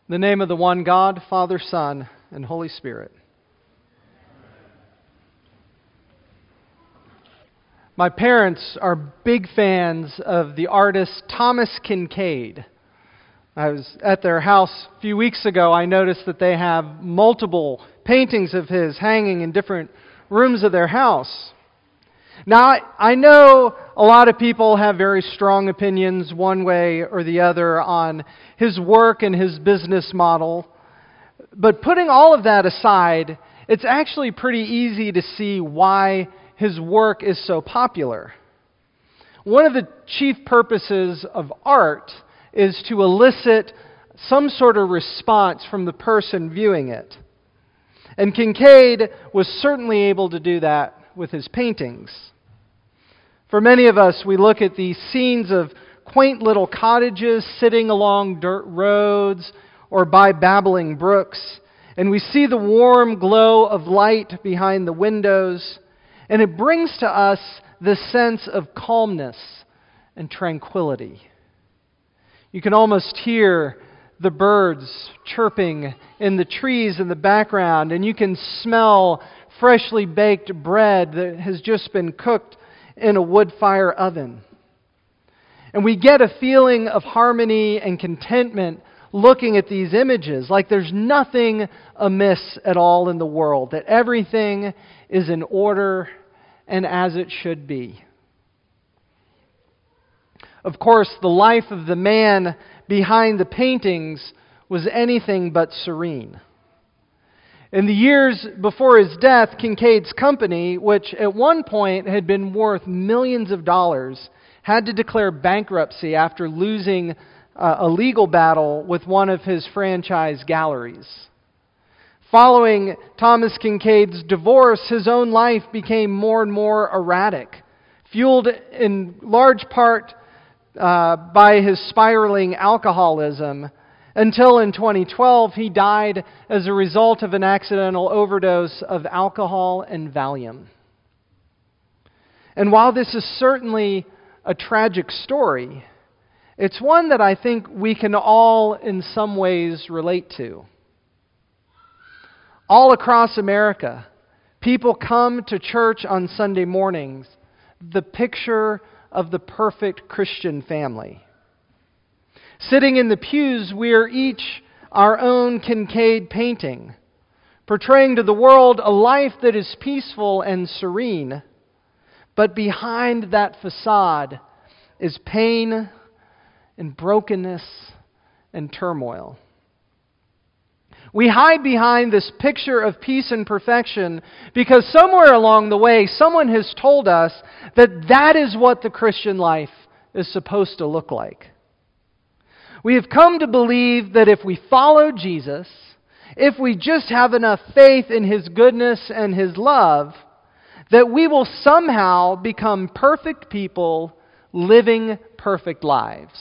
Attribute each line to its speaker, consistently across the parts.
Speaker 1: In the name of the one God, Father, Son, and Holy Spirit. My parents are big fans of the artist Thomas Kinkade. I was at their house a few weeks ago. I noticed that they have multiple paintings of his hanging in different rooms of their house. Now, I know a lot of people have very strong opinions one way or the other on his work and his business model. But putting all of that aside, it's actually pretty easy to see why his work is so popular. One of the chief purposes of art is to elicit some sort of response from the person viewing it. And Kinkade was certainly able to do that with his paintings. For many of us, we look at these scenes of quaint little cottages sitting along dirt roads or by babbling brooks, and we see the warm glow of light behind the windows, and it brings to us this sense of calmness and tranquility. You can almost hear the birds chirping in the trees in the background, and you can smell freshly baked bread that has just been cooked in a wood fire oven. And we get a feeling of harmony and contentment looking at these images, like there's nothing amiss at all in the world, that everything is in order and as it should be. Of course, the life of the man behind the paintings was anything but serene. In the years before his death, Kinkade's company, which at one point had been worth millions of dollars, had to declare bankruptcy after losing a legal battle with one of his franchise galleries. Following Thomas Kinkade's divorce, his own life became more and more erratic, fueled in large part by his spiraling alcoholism, until in 2012 he died as a result of an accidental overdose of alcohol and Valium. And while this is certainly a tragic story, it's one that I think we can all in some ways relate to. All across America, people come to church on Sunday mornings, the picture of the perfect Christian family. Sitting in the pews, we are each our own Kinkade painting, portraying to the world a life that is peaceful and serene, but behind that facade is pain and brokenness and turmoil. We hide behind this picture of peace and perfection because somewhere along the way, someone has told us that that is what the Christian life is supposed to look like. We have come to believe that if we follow Jesus, if we just have enough faith in His goodness and His love, that we will somehow become perfect people living perfect lives.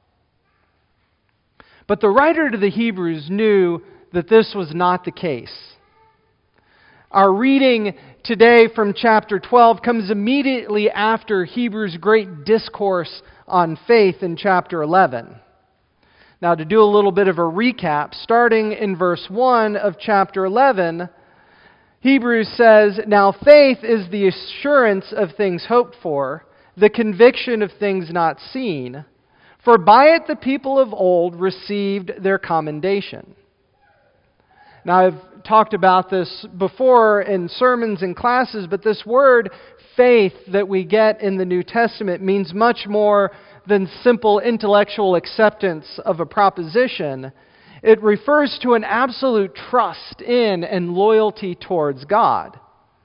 Speaker 1: But the writer to the Hebrews knew that this was not the case. Our reading today from chapter 12 comes immediately after Hebrews' great discourse on faith in chapter 11. Now, to do a little bit of a recap, starting in verse 1 of chapter 11, Hebrews says, "Now faith is the assurance of things hoped for, the conviction of things not seen. For by it the people of old received their commendation." Now, I've talked about this before in sermons and classes, but this word faith that we get in the New Testament means much more than simple intellectual acceptance of a proposition. It refers to an absolute trust in and loyalty towards God.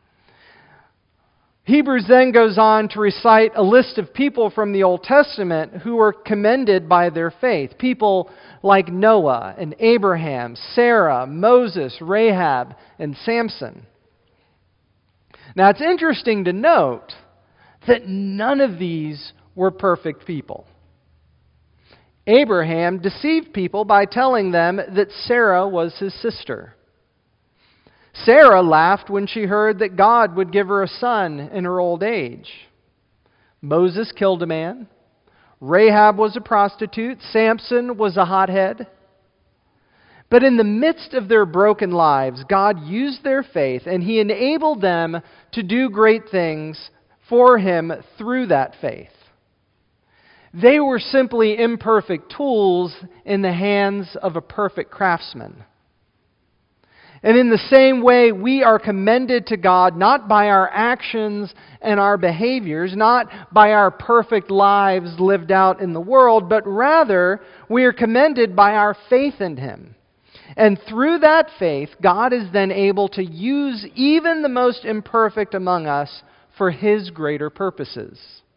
Speaker 1: Hebrews then goes on to recite a list of people from the Old Testament who were commended by their faith. People like Noah and Abraham, Sarah, Moses, Rahab, and Samson. Now it's interesting to note that none of these were perfect people. Abraham deceived people by telling them that Sarah was his sister. Sarah laughed when she heard that God would give her a son in her old age. Moses killed a man. Rahab was a prostitute. Samson was a hothead. But in the midst of their broken lives, God used their faith, and He enabled them to do great things for Him through that faith. They were simply imperfect tools in the hands of a perfect craftsman. And in the same way, we are commended to God not by our actions and our behaviors, not by our perfect lives lived out in the world, but rather we are commended by our faith in Him. And through that faith, God is then able to use even the most imperfect among us for His greater purposes.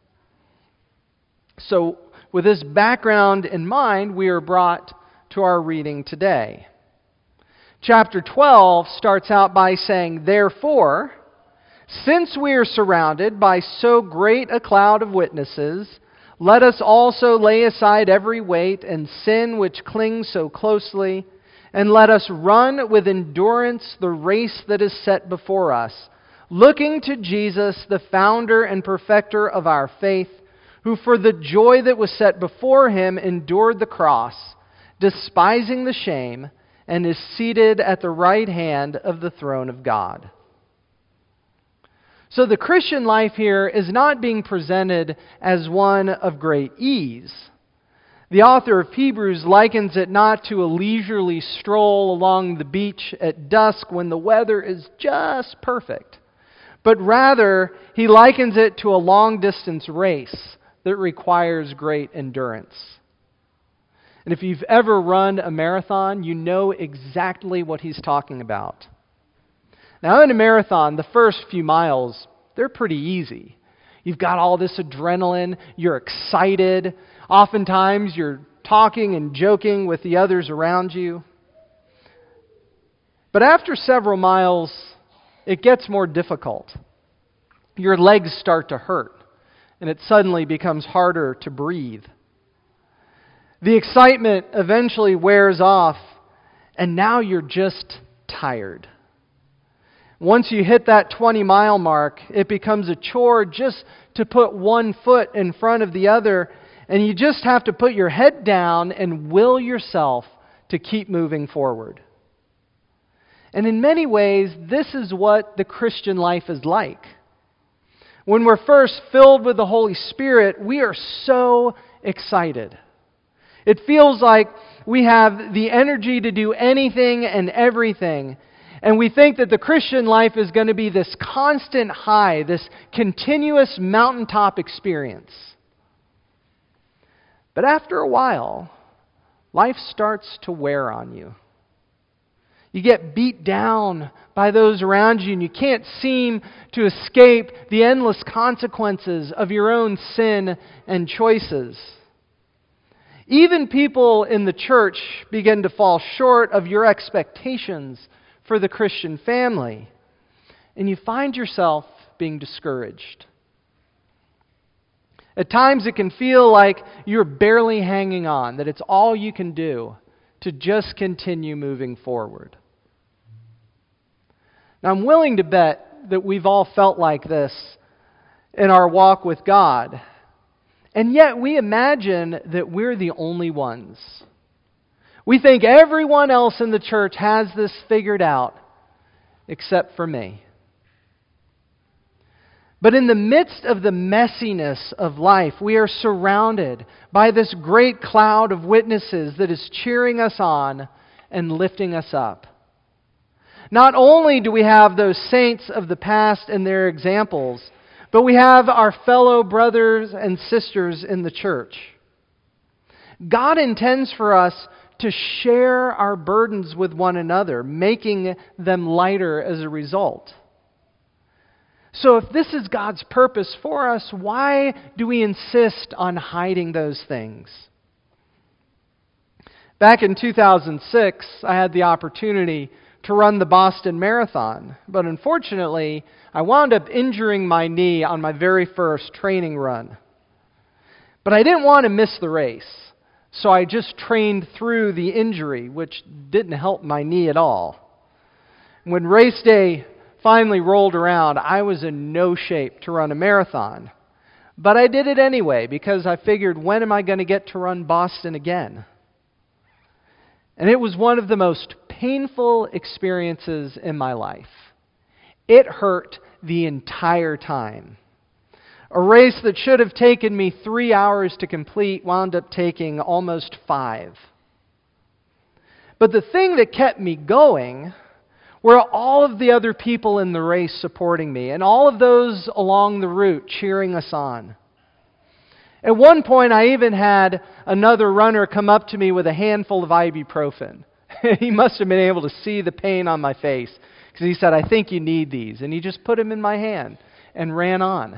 Speaker 1: So, with this background in mind, we are brought to our reading today. Chapter 12 starts out by saying, "Therefore, since we are surrounded by so great a cloud of witnesses, let us also lay aside every weight and sin which clings so closely, and let us run with endurance the race that is set before us, looking to Jesus, the founder and perfecter of our faith, who for the joy that was set before Him endured the cross, despising the shame, and is seated at the right hand of the throne of God." So the Christian life here is not being presented as one of great ease. The author of Hebrews likens it not to a leisurely stroll along the beach at dusk when the weather is just perfect, but rather he likens it to a long-distance race that requires great endurance. And if you've ever run a marathon, you know exactly what he's talking about. Now, in a marathon, the first few miles, they're pretty easy. You've got all this adrenaline, you're excited. Oftentimes, you're talking and joking with the others around you. But after several miles, it gets more difficult. Your legs start to hurt, and it suddenly becomes harder to breathe. The excitement eventually wears off, and now you're just tired. Once you hit that 20-mile mark, it becomes a chore just to put one foot in front of the other, and you just have to put your head down and will yourself to keep moving forward. And in many ways, this is what the Christian life is like. When we're first filled with the Holy Spirit, we are so excited. It feels like we have the energy to do anything and everything. And we think that the Christian life is going to be this constant high, this continuous mountaintop experience. But after a while, life starts to wear on you. You get beat down by those around you, and you can't seem to escape the endless consequences of your own sin and choices. Even people in the church begin to fall short of your expectations for the Christian family, and you find yourself being discouraged. At times it can feel like you're barely hanging on, that it's all you can do to just continue moving forward. Now, I'm willing to bet that we've all felt like this in our walk with God. And yet we imagine that we're the only ones. We think everyone else in the church has this figured out, except for me. But in the midst of the messiness of life, we are surrounded by this great cloud of witnesses that is cheering us on and lifting us up. Not only do we have those saints of the past and their examples, but we have our fellow brothers and sisters in the church. God intends for us to share our burdens with one another, making them lighter as a result. So if this is God's purpose for us, why do we insist on hiding those things? Back in 2006, I had the opportunity to run the Boston Marathon, but unfortunately, I wound up injuring my knee on my very first training run. But I didn't want to miss the race, so I just trained through the injury, which didn't help my knee at all. When race day finally rolled around, I was in no shape to run a marathon. But I did it anyway, because I figured, when am I going to get to run Boston again? And it was one of the most painful experiences in my life. It hurt the entire time. A race that should have taken me 3 hours to complete wound up taking almost 5. But the thing that kept me going were all of the other people in the race supporting me and all of those along the route cheering us on. At one point, I even had another runner come up to me with a handful of ibuprofen. He must have been able to see the pain on my face because he said, "I think you need these." And he just put them in my hand and ran on.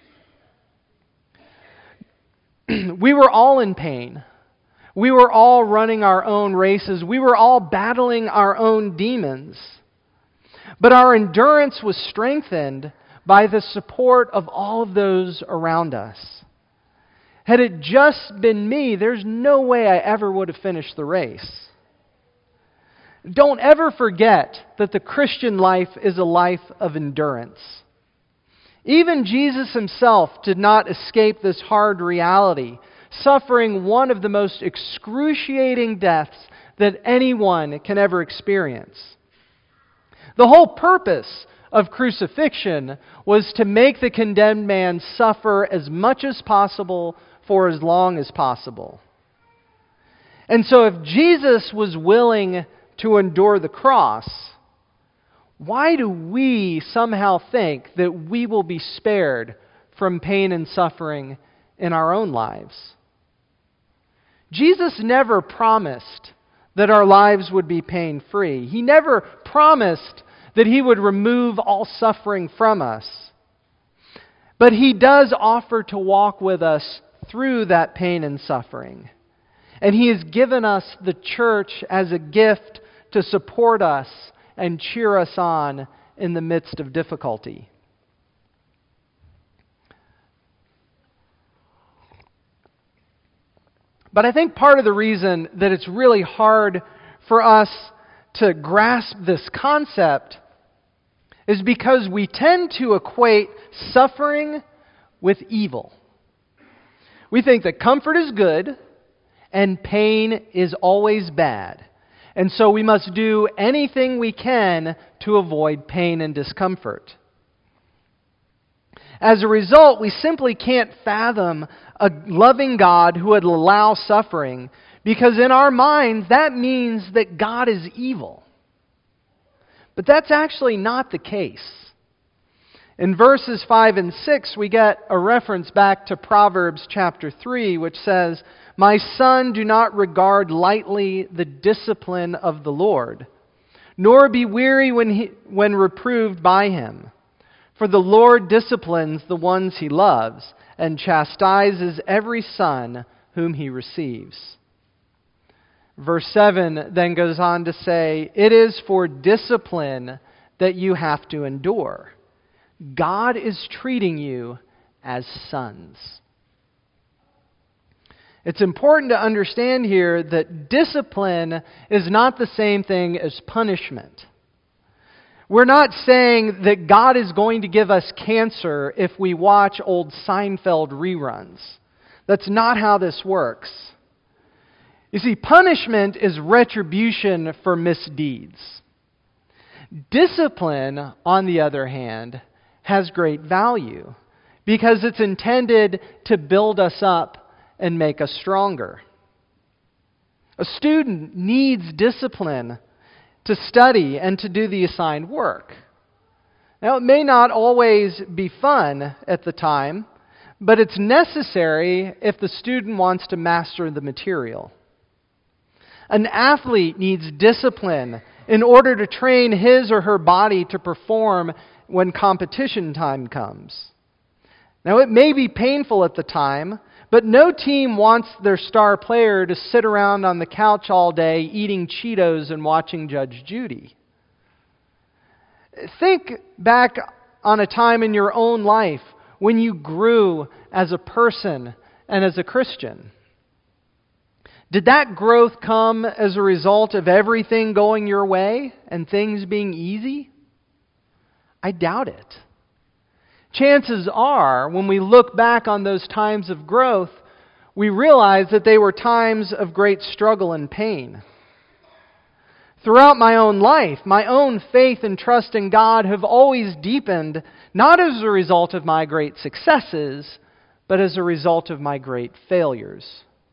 Speaker 1: We were all in pain. We were all running our own races. We were all battling our own demons. But our endurance was strengthened by the support of all of those around us. Had it just been me, there's no way I ever would have finished the race. Don't ever forget that the Christian life is a life of endurance. Even Jesus himself did not escape this hard reality, suffering one of the most excruciating deaths that anyone can ever experience. The whole purpose of crucifixion was to make the condemned man suffer as much as possible for as long as possible. And so if Jesus was willing to endure the cross, why do we somehow think that we will be spared from pain and suffering in our own lives? Jesus never promised that our lives would be pain-free. He never promised that He would remove all suffering from us. But He does offer to walk with us through that pain and suffering. And He has given us the church as a gift to support us and cheer us on in the midst of difficulty. But I think part of the reason that it's really hard for us to grasp this concept is because we tend to equate suffering with evil. We think that comfort is good and pain is always bad. And so we must do anything we can to avoid pain and discomfort. As a result, we simply can't fathom a loving God who would allow suffering, because in our minds that means that God is evil. But that's actually not the case. In verses 5 and 6, we get a reference back to Proverbs chapter 3, which says, "My son, do not regard lightly the discipline of the Lord, nor be weary when reproved by Him. For the Lord disciplines the ones He loves, and chastises every son whom He receives." Verse 7 then goes on to say, "It is for discipline that you have to endure. God is treating you as sons." It's important to understand here that discipline is not the same thing as punishment. We're not saying that God is going to give us cancer if we watch old Seinfeld reruns. That's not how this works. You see, punishment is retribution for misdeeds. Discipline, on the other hand, has great value because it's intended to build us up and make us stronger. A student needs discipline to study and to do the assigned work. Now, it may not always be fun at the time, but it's necessary if the student wants to master the material. An athlete needs discipline in order to train his or her body to perform when competition time comes. Now, it may be painful at the time, but no team wants their star player to sit around on the couch all day eating Cheetos and watching Judge Judy. Think back on a time in your own life when you grew as a person and as a Christian. Did that growth come as a result of everything going your way and things being easy? I doubt it. Chances are, when we look back on those times of growth, we realize that they were times of great struggle and pain. Throughout my own life, my own faith and trust in God have always deepened, not as a result of my great successes, but as a result of my great failures.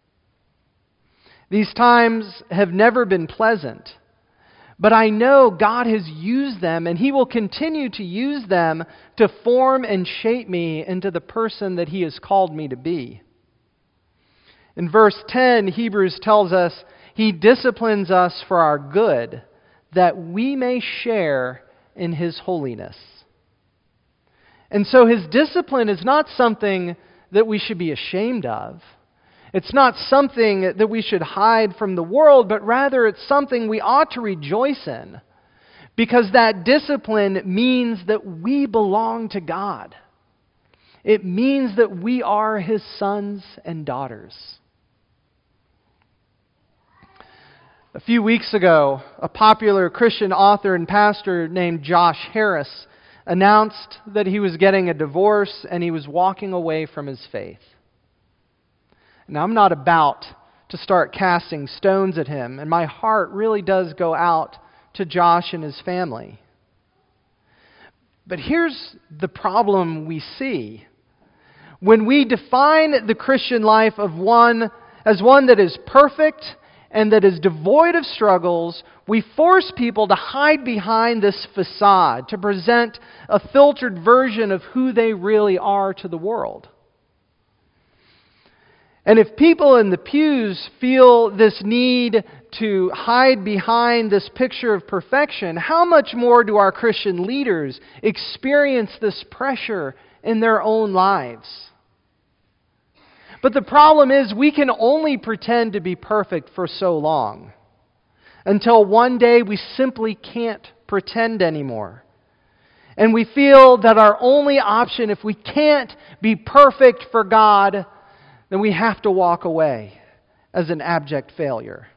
Speaker 1: These times have never been pleasant, but I know God has used them, and He will continue to use them to form and shape me into the person that He has called me to be. In verse 10, Hebrews tells us, He disciplines us for our good, that we may share in His holiness. And so His discipline is not something that we should be ashamed of. It's not something that we should hide from the world, but rather it's something we ought to rejoice in, because that discipline means that we belong to God. It means that we are His sons and daughters. A few weeks ago, a popular Christian author and pastor named Josh Harris announced that he was getting a divorce and he was walking away from his faith. Now, I'm not about to start casting stones at him, and my heart really does go out to Josh and his family. But here's the problem we see. When we define the Christian life as one that is perfect and that is devoid of struggles, we force people to hide behind this facade, to present a filtered version of who they really are to the world. And if people in the pews feel this need to hide behind this picture of perfection, how much more do our Christian leaders experience this pressure in their own lives? But the problem is we can only pretend to be perfect for so long, until one day we simply can't pretend anymore. And we feel that our only option, if we can't be perfect for God, then we have to walk away as an abject failure.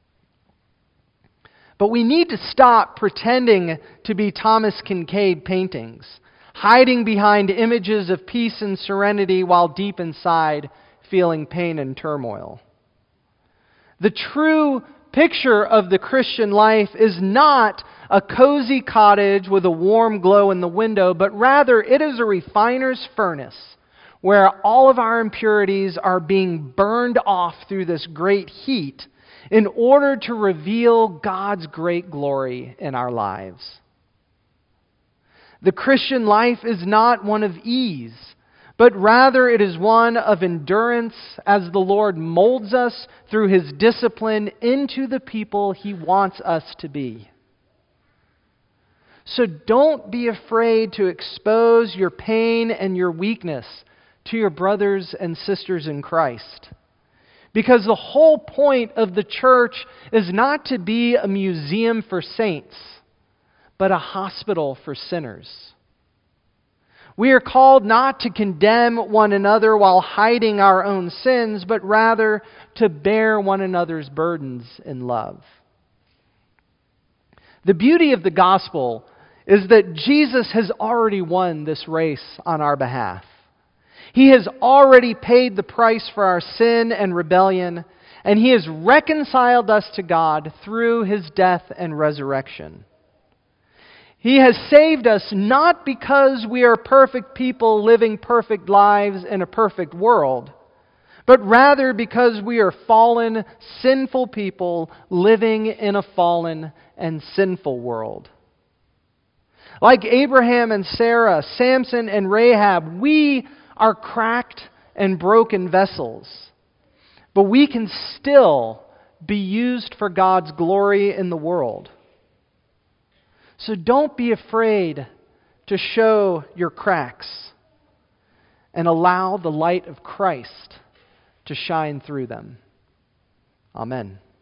Speaker 1: But we need to stop pretending to be Thomas Kinkade paintings, hiding behind images of peace and serenity while deep inside feeling pain and turmoil. The true picture of the Christian life is not a cozy cottage with a warm glow in the window, but rather it is a refiner's furnace where all of our impurities are being burned off through this great heat in order to reveal God's great glory in our lives. The Christian life is not one of ease, but rather it is one of endurance as the Lord molds us through His discipline into the people He wants us to be. So don't be afraid to expose your pain and your weakness to your brothers and sisters in Christ. Because the whole point of the church is not to be a museum for saints, but a hospital for sinners. We are called not to condemn one another while hiding our own sins, but rather to bear one another's burdens in love. The beauty of the gospel is that Jesus has already won this race on our behalf. He has already paid the price for our sin and rebellion, and He has reconciled us to God through His death and resurrection. He has saved us not because we are perfect people living perfect lives in a perfect world, but rather because we are fallen, sinful people living in a fallen and sinful world. Like Abraham and Sarah, Samson and Rahab, we are cracked and broken vessels, but we can still be used for God's glory in the world. So don't be afraid to show your cracks and allow the light of Christ to shine through them. Amen.